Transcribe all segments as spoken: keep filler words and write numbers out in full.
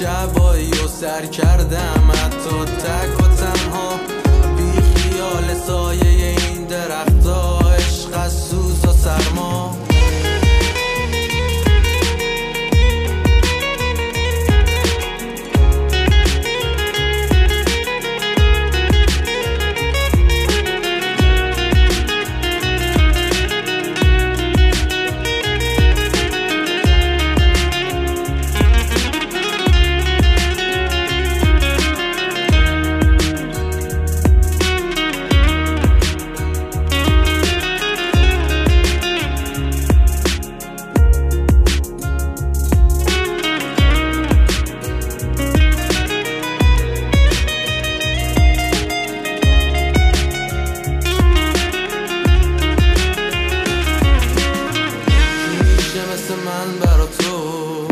شبایی و سر کردم حتی تک و تنها بی خیال سایه این درختا، عشق از سوز و سرما. من برا تو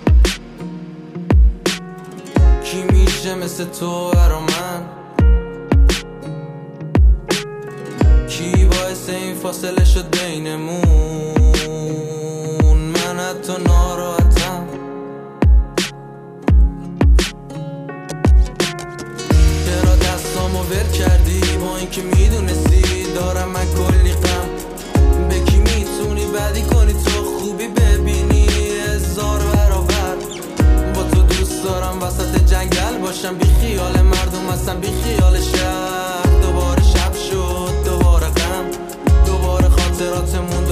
کی میشه مثل تو برا من؟ کی باعث این فاصله شد بینمون؟ من حتی ناراحتم. چرا دستامو ول کردی با اینکه میدونستی دارم من کلی غم؟ به کی میتونی بدی کنی تو خوبی ببینی هزار برابر؟ با تو دوست دارم وسط جنگل باشم، بی خیال مردم هستم، بی خیال شهر. دوباره شب شد، دوباره غم، دوباره خاطراتمون